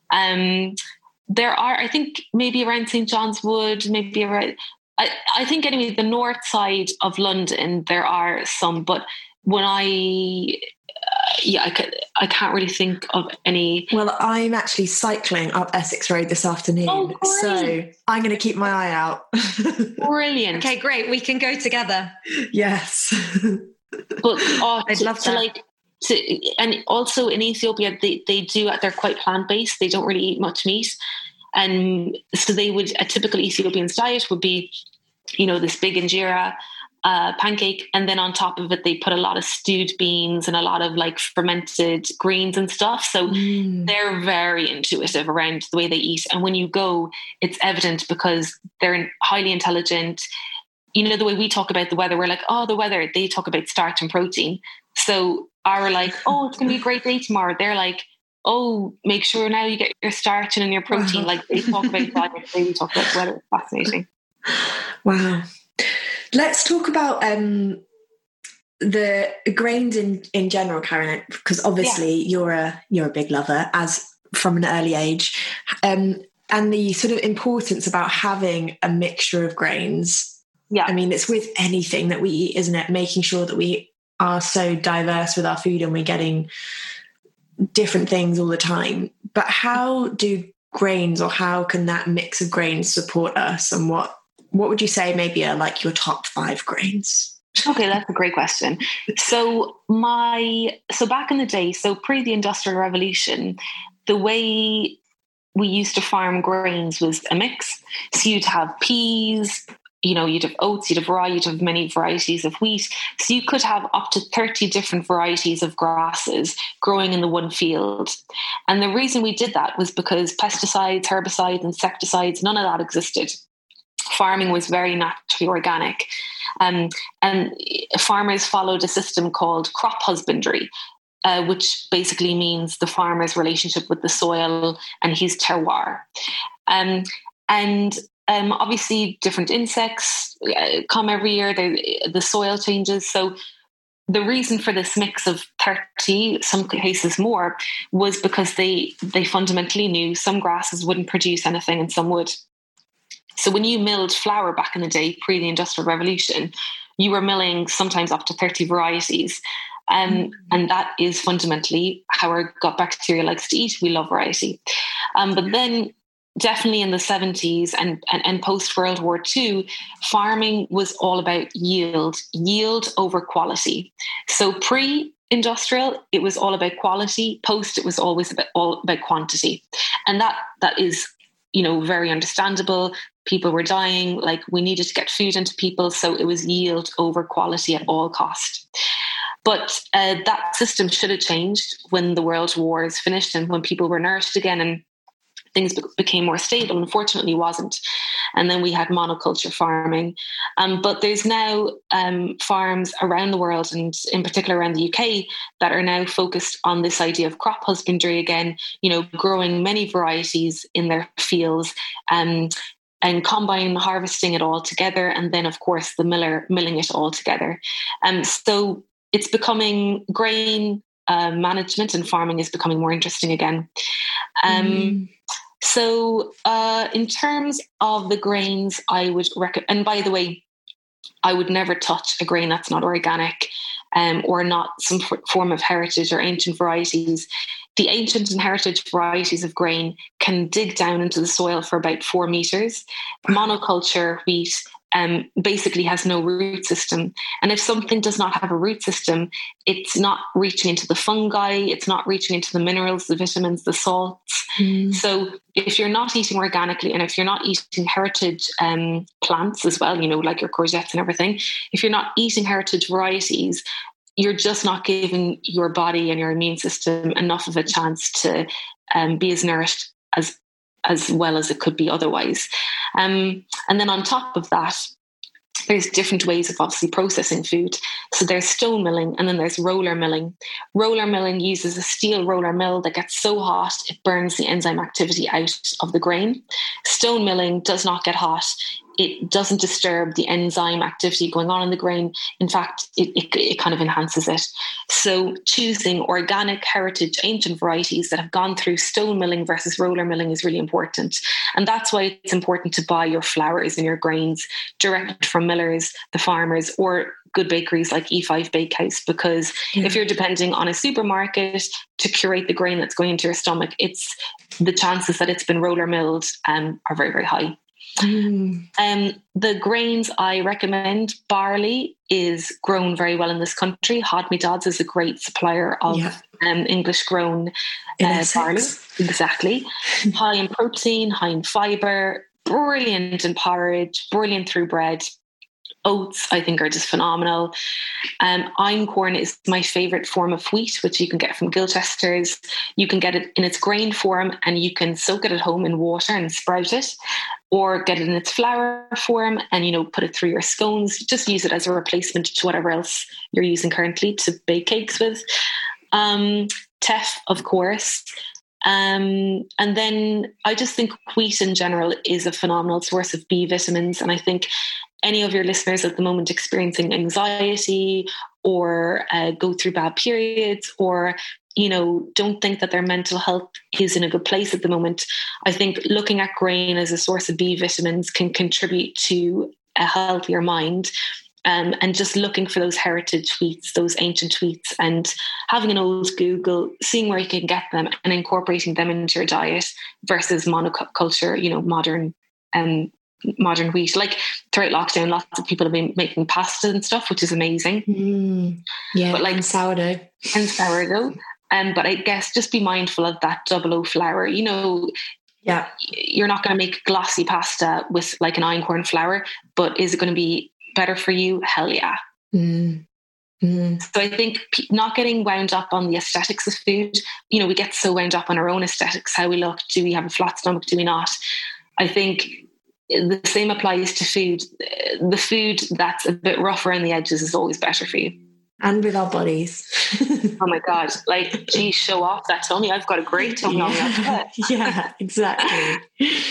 Um, there are, I think, maybe around Saint John's Wood, maybe around, I, I think anyway, the north side of London, there are some, but when I, uh, yeah, I, can, I can't really think of any. Well, I'm actually cycling up Essex Road this afternoon, Oh, so I'm going to keep my eye out. Brilliant. Okay, great. We can go together. Yes. But oh, I'd to, love to that. like to, and also in Ethiopia, they, they do, they're quite plant-based. They don't really eat much meat. And so they would, a typical Ethiopian's diet would be, you know, this big injera uh, pancake. And then on top of it, they put a lot of stewed beans and a lot of like fermented greens and stuff. So Mm. they're very intuitive around the way they eat. And when you go, it's evident because they're highly intelligent. You know, the way we talk about the weather, we're like, oh, the weather, they talk about starch and protein. So are like, oh, it's going to be a great day tomorrow. They're like, oh, make sure now you get your starch and your protein. Wow. Like they talk about diet, they we talk about weather. It's fascinating. Wow. Let's talk about um, the grains in, in general, Karen, because obviously yeah. you're a you're a big lover, as from an early age, um, and the sort of importance about having a mixture of grains. Yeah, I mean, it's with anything that we eat, isn't it? Making sure that we are so diverse with our food and we're getting different things all the time. But how do grains, or how can that mix of grains support us, and what what would you say maybe are like your top five grains? Okay, that's a great question. So my so back in the day, so pre the Industrial Revolution, the way we used to farm grains was a mix. So you'd have peas, you know, you'd have oats, you'd have rye, you'd have many varieties of wheat. So you could have up to thirty different varieties of grasses growing in the one field. And the reason we did that was because pesticides, herbicides, insecticides, none of that existed. Farming was very naturally organic. Um, and farmers followed a system called crop husbandry, uh, which basically means the farmer's relationship with the soil and his terroir. Um, and Um, obviously, different insects uh, come every year. The, the soil changes. So the reason for this mix of thirty, some cases more, was because they they fundamentally knew some grasses wouldn't produce anything and some would. So when you milled flour back in the day, pre the Industrial Revolution, you were milling sometimes up to thirty varieties. Um, mm-hmm. And that is fundamentally how our gut bacteria likes to eat. We love variety. Um, but then definitely in the seventies and, and, and post-World War Two, farming was all about yield, yield over quality. So pre-industrial, it was all about quality. Post, it was always about, all about quantity. And that that is, you know, very understandable. People were dying, like we needed to get food into people. So it was yield over quality at all cost. But uh, that system should have changed when the World Wars finished and when people were nourished again. And things be- became more stable. Unfortunately, wasn't. And then we had monoculture farming. Um, but there's now um, farms around the world, and in particular around the U K, that are now focused on this idea of crop husbandry again, you know, growing many varieties in their fields, um, and combine harvesting it all together. And then, of course, the miller milling it all together. Um, so it's becoming grain uh, management and farming is becoming more interesting again. Um, mm. So uh, in terms of the grains, I would recommend, and by the way, I would never touch a grain that's not organic um, or not some f- form of heritage or ancient varieties. The ancient and heritage varieties of grain can dig down into the soil for about four meters. Monoculture wheat um, basically has no root system. And if something does not have a root system, it's not reaching into the fungi, it's not reaching into the minerals, the vitamins, the salts. Mm. So if you're not eating organically, and if you're not eating heritage um, plants as well, you know, like your courgettes and everything, if you're not eating heritage varieties, you're just not giving your body and your immune system enough of a chance to um, be as nourished as as well as it could be otherwise. Um, and then on top of that, there's different ways of obviously processing food. So there's stone milling, and then there's roller milling. Roller milling uses a steel roller mill that gets so hot it burns the enzyme activity out of the grain. Stone milling does not get hot. It doesn't disturb the enzyme activity going on in the grain. In fact, it, it, it kind of enhances it. So choosing organic, heritage, ancient varieties that have gone through stone milling versus roller milling is really important. And that's why it's important to buy your flours and your grains direct from millers, the farmers, or good bakeries like E five Bakehouse, because yeah. if you're depending on a supermarket to curate the grain that's going into your stomach, it's the chances that it's been roller milled um, are very, very high. Mm. Um, the grains I recommend, barley is grown very well in this country. Hodmy Dodds is a great supplier of yeah. um, English grown uh, barley. Exactly. High in protein, high in fibre, brilliant in porridge, brilliant through bread. Oats, I think, are just phenomenal. Um, einkorn is my favourite form of wheat, which you can get from Gilchester's. You can get it in its grain form, and you can soak it at home in water and sprout it, or get it in its flour form and, you know, put it through your scones. Just use it as a replacement to whatever else you're using currently to bake cakes with. Um, teff, of course. Um, and then I just think wheat in general is a phenomenal source of B vitamins. And I think any of your listeners at the moment experiencing anxiety or uh, go through bad periods, or, you know, don't think that their mental health is in a good place at the moment, I think looking at grain as a source of B vitamins can contribute to a healthier mind. Um, and just looking for those heritage wheats, those ancient wheats, and having an old Google, seeing where you can get them and incorporating them into your diet versus monoculture, you know, modern um, modern wheat. Like throughout lockdown, lots of people have been making pasta and stuff, which is amazing. Mm, yeah, but like and sourdough. And sourdough. Um, but I guess just be mindful of that double O flour. You know, yeah, you're not going to make glossy pasta with like an einkorn flour, but is it going to be better for you? Hell yeah. Mm. Mm. So I think not getting wound up on the aesthetics of food. You know, we get so wound up on our own aesthetics, how we look. Do we have a flat stomach? Do we not? I think the same applies to food. The food that's a bit rough around the edges is always better for you. And with our bodies. Oh my God. Like, geez, show off that tummy. I've got a great tummy. Yeah, yeah, exactly.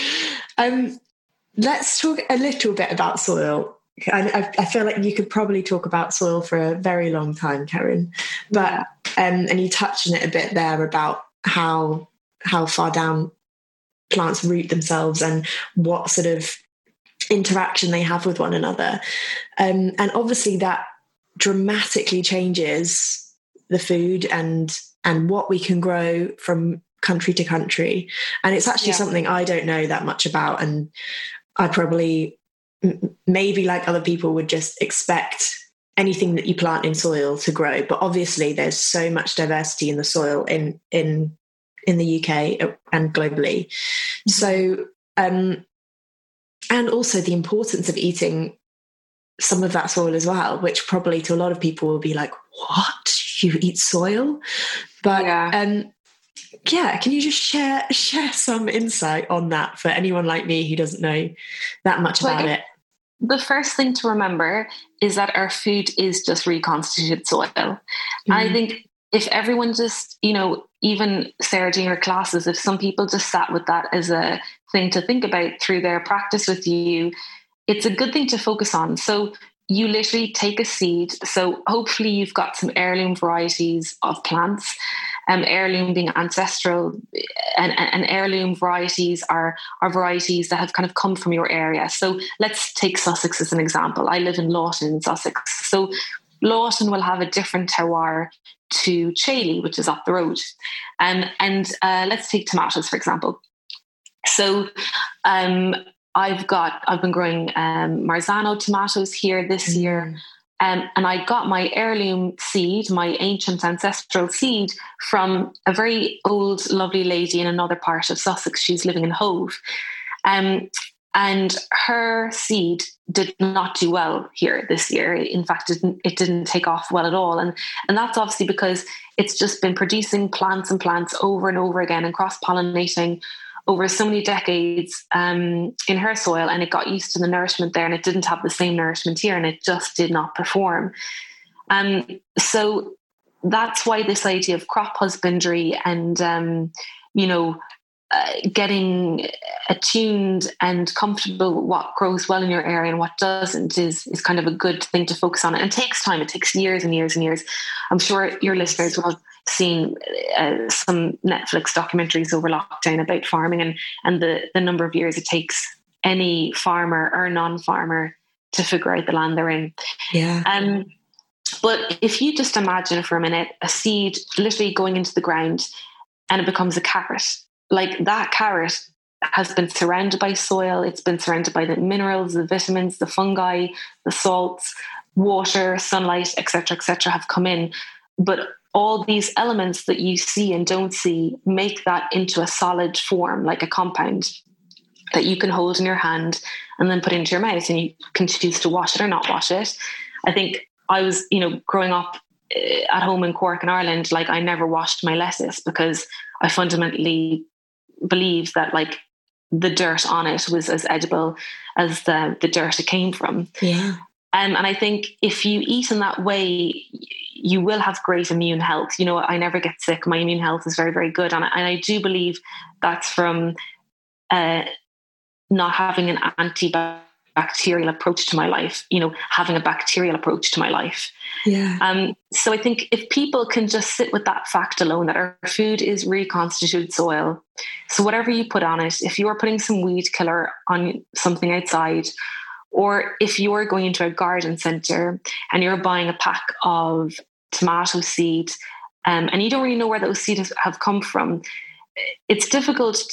Um, let's talk a little bit about soil. I, I feel like you could probably talk about soil for a very long time, Karen. But um, and you touched on it a bit there about how how far down plants root themselves and what sort of interaction they have with one another. Um, and obviously that dramatically changes the food and and what we can grow from country to country. And it's actually yeah. something I don't know that much about. And I probably, maybe like other people, would just expect anything that you plant in soil to grow. But obviously there's so much diversity in the soil in in in the U K and globally. Mm-hmm. So, um, and also the importance of eating some of that soil as well, which probably to a lot of people will be like, what? You eat soil? But yeah. um, Yeah, can you just share share some insight on that for anyone like me who doesn't know that much about Like, it? The first thing to remember is that our food is just reconstituted soil. Mm. And I think if everyone just, you know, even Sarah doing her classes, if some people just sat with that as a thing to think about through their practice with you, it's a good thing to focus on. So you literally take a seed. So hopefully you've got some heirloom varieties of plants. Um, heirloom being ancestral, and, and heirloom varieties are, are varieties that have kind of come from your area. So let's take Sussex as an example. I live in Lawton in Sussex. So Lawton will have a different terroir to Chailey, which is up the road. Um, and uh, let's take tomatoes, for example. So um, I've got, I've been growing um, Marzano tomatoes here this mm. year. Um, and I got my heirloom seed, my ancient ancestral seed, from a very old, lovely lady in another part of Sussex. She's living in Hove. Um, and her seed did not do well here this year. In fact, it didn't, it didn't take off well at all. And, and that's obviously because it's just been producing plants and plants over and over again and cross-pollinating over so many decades um, in her soil, and it got used to the nourishment there, and it didn't have the same nourishment here, and it just did not perform. Um, so that's why this idea of crop husbandry and, um, you know, uh, getting attuned and comfortable with what grows well in your area and what doesn't is, is kind of a good thing to focus on. And it takes time. It takes years and years and years. I'm sure your listeners will have seen uh, some Netflix documentaries over lockdown about farming and, and the, the number of years it takes any farmer or non-farmer to figure out the land they're in. Yeah. Um, but if you just imagine for a minute a seed literally going into the ground and it becomes a carrot, like that carrot has been surrounded by soil, it's been surrounded by the minerals, the vitamins, the fungi, the salts, water, sunlight, et cetera, et cetera, have come in. But all these elements that you see and don't see make that into a solid form, like a compound that you can hold in your hand and then put into your mouth, and you can choose to wash it or not wash it. I think I was, you know, growing up at home in Cork in Ireland, like I never washed my lettuce because I fundamentally believed that like the dirt on it was as edible as the, the dirt it came from. Yeah. Um, and I think if you eat in that way, you will have great immune health. You know, I never get sick. My immune health is very, very good. And I, and I do believe that's from uh, not having an antibacterial approach to my life, you know, having a bacterial approach to my life. Yeah. Um, so I think if people can just sit with that fact alone, that our food is reconstituted soil. So whatever you put on it, if you are putting some weed killer on something outside, or if you're going into a garden centre and you're buying a pack of tomato seeds um, and you don't really know where those seeds have come from, it's difficult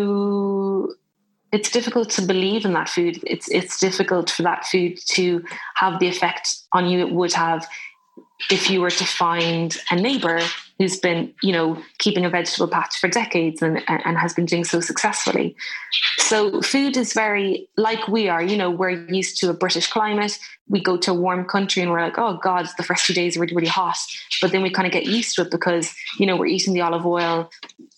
to it's difficult to believe in that food. It's it's difficult for that food to have the effect on you it would have if you were to find a neighbour who's been, you know, keeping a vegetable patch for decades and, and has been doing so successfully. So food is very, like we are, you know, we're used to a British climate. We go to a warm country and we're like, oh God, the first few days are really, really hot. But then we kind of get used to it because, you know, we're eating the olive oil,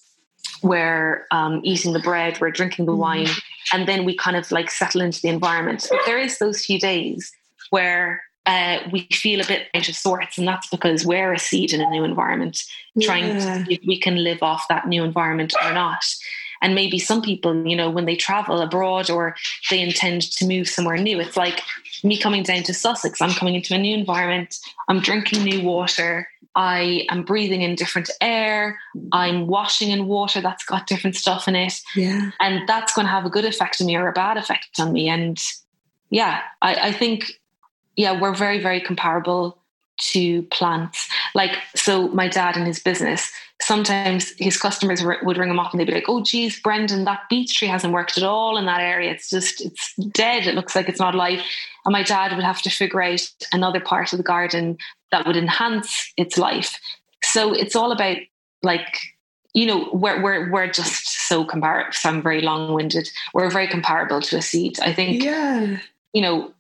we're um, eating the bread, we're drinking the wine, and then we kind of like settle into the environment. But there is those few days where Uh, we feel a bit out of sorts, and that's because we're a seed in a new environment, yeah. trying to see if we can live off that new environment or not. And maybe some people, you know, when they travel abroad or they intend to move somewhere new, it's like me coming down to Sussex. I'm coming into a new environment. I'm drinking new water. I am breathing in different air. I'm washing in water that's got different stuff in it. Yeah. And that's going to have a good effect on me or a bad effect on me. And yeah, I, I think... yeah, we're very, very comparable to plants. Like, so my dad in his business, sometimes his customers would ring him up and they'd be like, oh, geez, Brendan, that beech tree hasn't worked at all in that area. It's just, it's dead. It looks like it's not alive. And my dad would have to figure out another part of the garden that would enhance its life. So it's all about like, you know, we're, we're, we're just so comparable. So I'm very long-winded. We're very comparable to a seed. I think, yeah. you know,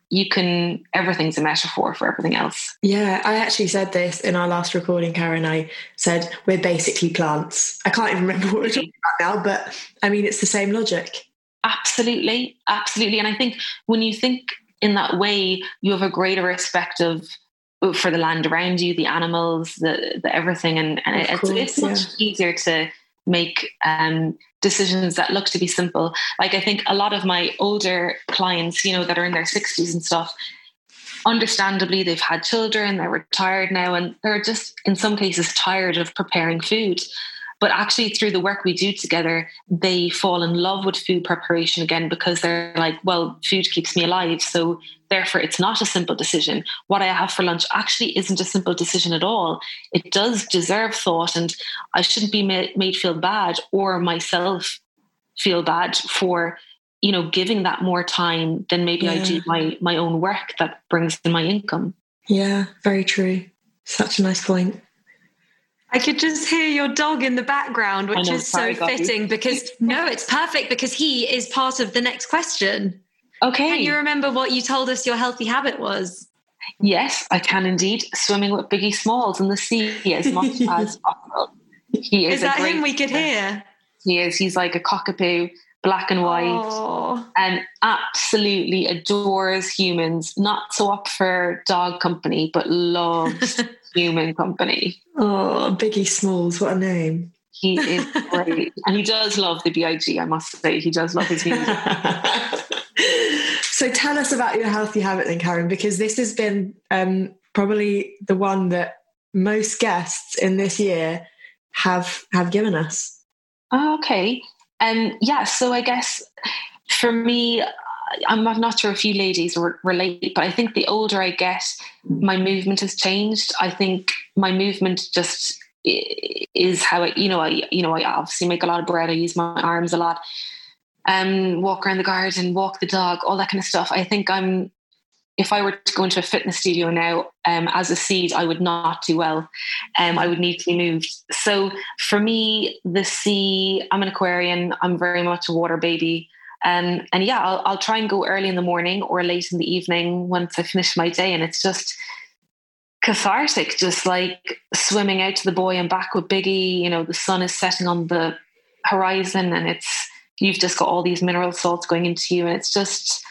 you can, everything's a metaphor for everything else. Yeah, I actually said this in our last recording, Karen. I said, we're basically plants. I can't even remember what we're talking about now, but I mean, it's the same logic. Absolutely, absolutely. And I think when you think in that way, you have a greater respect of for the land around you, the animals, the, the everything. And, and it's, course, it's much yeah. easier to make um, decisions that look to be simple. Like I think a lot of my older clients, you know, that are in their sixties and stuff, understandably, they've had children, they're retired now, and they're just in some cases tired of preparing food. But actually through the work we do together, they fall in love with food preparation again, because they're like, well, food keeps me alive. So therefore it's not a simple decision. What I have for lunch actually isn't a simple decision at all. It does deserve thought, and I shouldn't be made, made feel bad or myself feel bad for, you know, giving that more time than maybe yeah. I do my, my own work that brings in my income. Yeah, very true. Such a nice point. I could just hear your dog in the background, which know, is sorry, so fitting because no, it's perfect because he is part of the next question. Okay. Can you remember what you told us your healthy habit was? Yes, I can indeed. Swimming with Biggie Smalls in the sea as much as possible. He is, is that a great him we could hear? He is. He's like a cockapoo, black and white, Aww. And absolutely adores humans. Not so up for dog company, but loves human company. Oh, Biggie Smalls, what a name. He is great. And he does love the B I G, I must say. He does love his music. So tell us about your healthy habit then, Karen, because this has been um, probably the one that most guests in this year have have given us. Oh, okay. Um, yeah, so I guess for me, I'm not, not sure if you ladies re- relate, but I think the older I get, my movement has changed. I think my movement just is how I, you know, I, you know, I obviously make a lot of bread. I use my arms a lot, um, walk around the garden, walk the dog, all that kind of stuff. I think I'm, if I were to go into a fitness studio now, um, as a seed, I would not do well. Um, I would need to be moved. So for me, the sea, I'm an Aquarian. I'm very much a water baby. Um, and yeah, I'll, I'll try and go early in the morning or late in the evening once I finish my day. And it's just cathartic, just like swimming out to the buoy and back with Biggie. You know, the sun is setting on the horizon and it's, you've just got all these mineral salts going into you. And it's just,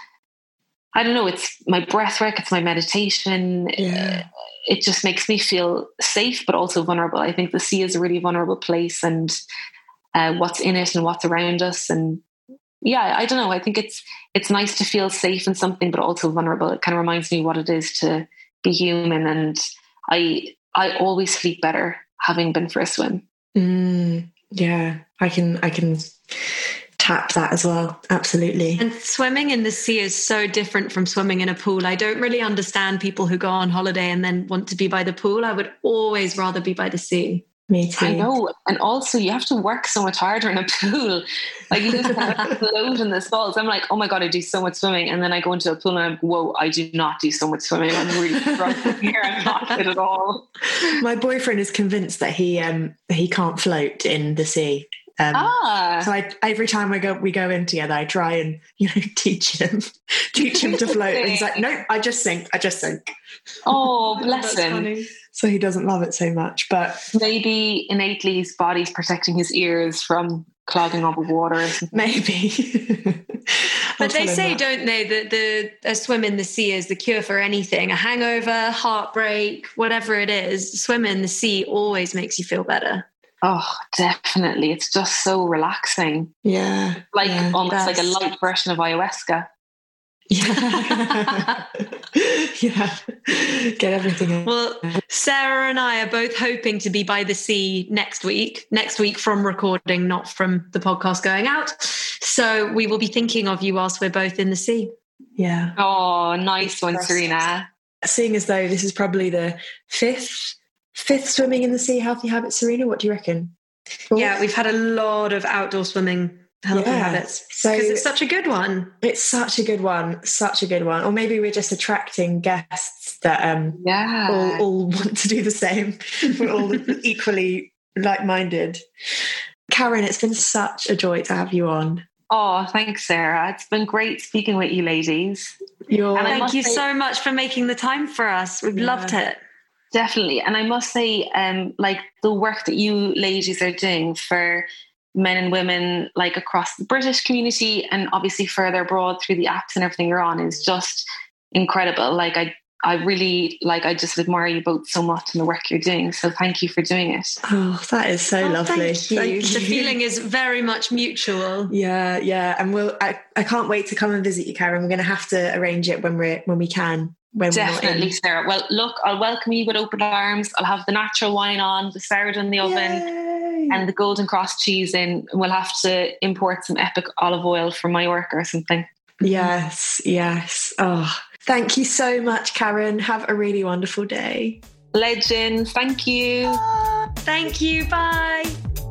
I don't know, it's my breath work, it's my meditation. Yeah. It just makes me feel safe, but also vulnerable. I think the sea is a really vulnerable place, and uh, what's in it and what's around us. And yeah, I don't know. I think it's it's nice to feel safe in something, but also vulnerable. It kind of reminds me what it is to be human. And I I always sleep better having been for a swim. Mm, yeah, I can I can tap that as well. Absolutely. And swimming in the sea is so different from swimming in a pool. I don't really understand people who go on holiday and then want to be by the pool. I would always rather be by the sea. Me too. I know. And also you have to work so much harder in a pool. Like you just kind of float in the salts. I'm like, oh my God, I do so much swimming. And then I go into a pool and I'm like, whoa, I do not do so much swimming. I'm really struggling here. I'm not fit at all. My boyfriend is convinced that he um he can't float in the sea. Um, ah. So I, every time I go, we go in together, I try and, you know, teach him, teach him to float. And he's like, no, I just sink. I just sink. Oh, bless him. Funny. So he doesn't love it so much, but maybe innately his body's protecting his ears from clogging up with water. Maybe. But they say, that. don't they, that the a swim in the sea is the cure for anything, a hangover, heartbreak, whatever it is. Swim in the sea always makes you feel better. Oh, definitely. It's just so relaxing. Yeah. Like yeah, almost like a light version of ayahuasca. Yeah. Yeah. Get everything in. Well, Sarah and I are both hoping to be by the sea next week. Next week from recording, not from the podcast going out. So we will be thinking of you whilst we're both in the sea. Yeah. Oh, nice one, Serena. Seeing as though this is probably the fifth Fifth swimming in the sea healthy habit, Serena, what do you reckon? Fourth? Yeah, we've had a lot of outdoor swimming healthy yeah. habits so because it's such a good one. It's such a good one, such a good one. Or maybe we're just attracting guests that um, yeah. all, all want to do the same. We're all equally like-minded. Karen, it's been such a joy to have you on. Oh, thanks, Sarah. It's been great speaking with you ladies. You're, and thank you say, so much for making the time for us. We've yeah. loved it. Definitely. And I must say, um, like the work that you ladies are doing for men and women, like across the British community and obviously further abroad through the apps and everything you're on, is just incredible. Like I I really, like, I just admire you both so much in the work you're doing. So thank you for doing it. Oh, that is so oh, lovely. Thank you. Thank you. The feeling is very much mutual. Yeah, yeah. And we'll, I, I can't wait to come and visit you, Karen. We're going to have to arrange it when we're, when we can. When Definitely, we're Sarah. Well, look, I'll welcome you with open arms. I'll have the natural wine on, the sourdough in the oven, Yay. and the Golden Cross cheese in. We'll have to import some epic olive oil from Mallorca or something. Yes, yes. Oh, thank you so much, Karen. Have a really wonderful day. Legend. Thank you. Ah, thank you. Bye.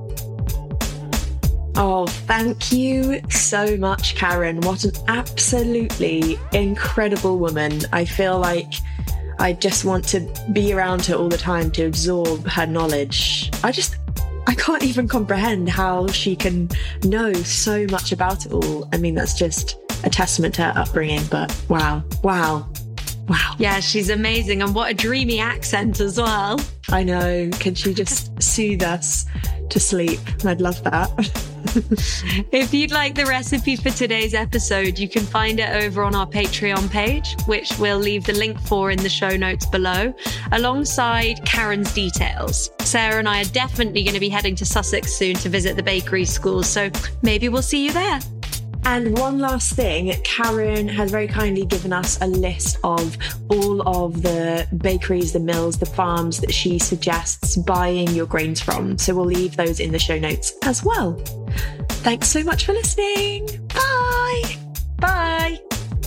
Oh, thank you so much, Karen. What an absolutely incredible woman. I feel like I just want to be around her all the time to absorb her knowledge. I just, I can't even comprehend how she can know so much about it all. I mean, that's just a testament to her upbringing, but wow, wow, wow. Yeah, she's amazing. And what a dreamy accent as well. I know. Can she just soothe us to sleep? I'd love that. If you'd like the recipe for today's episode, you can find it over on our Patreon page, which we'll leave the link for in the show notes below, alongside Karen's details. Sarah and I are definitely going to be heading to Sussex soon to visit the bakery school, so maybe we'll see you there. And one last thing, Karen has very kindly given us a list of all of the bakeries, the mills, the farms that she suggests buying your grains from. So we'll leave those in the show notes as well. Thanks so much for listening. Bye. Bye.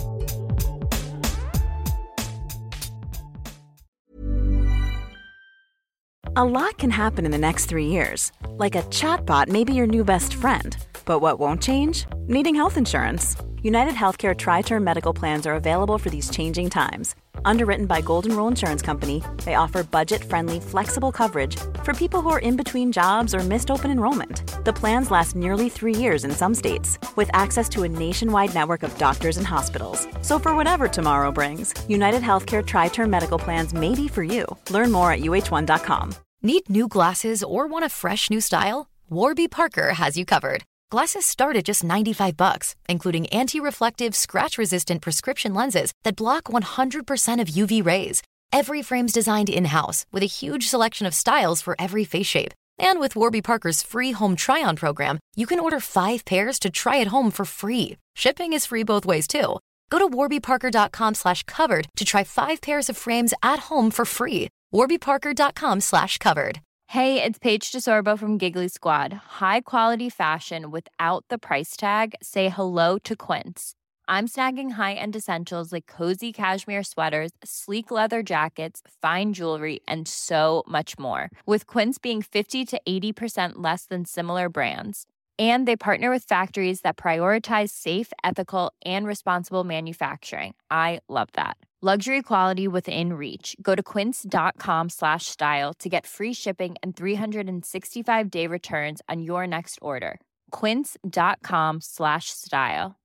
A lot can happen in the next three years. Like a chatbot may be your new best friend. But what won't change? Needing health insurance. United Healthcare Tri-Term Medical Plans are available for these changing times. Underwritten by Golden Rule Insurance Company, they offer budget-friendly, flexible coverage for people who are in between jobs or missed open enrollment. The plans last nearly three years in some states, with access to a nationwide network of doctors and hospitals. So for whatever tomorrow brings, United Healthcare Tri-Term Medical Plans may be for you. Learn more at U H one dot com. Need new glasses or want a fresh new style? Warby Parker has you covered. Glasses start at just ninety-five bucks, including anti-reflective, scratch-resistant prescription lenses that block one hundred percent of U V rays. Every frame's designed in-house with a huge selection of styles for every face shape. And with Warby Parker's free home try-on program, you can order five pairs to try at home for free. Shipping is free both ways, too. Go to warbyparker.com slash covered to try five pairs of frames at home for free. warbyparker.com slash covered. Hey, it's Paige DeSorbo from Giggly Squad. High quality fashion without the price tag. Say hello to Quince. I'm snagging high-end essentials like cozy cashmere sweaters, sleek leather jackets, fine jewelry, and so much more. With Quince being fifty to eighty percent less than similar brands. And they partner with factories that prioritize safe, ethical, and responsible manufacturing. I love that. Luxury quality within reach. Go to quince.com slash style to get free shipping and three sixty-five day returns on your next order. Quince.com slash style.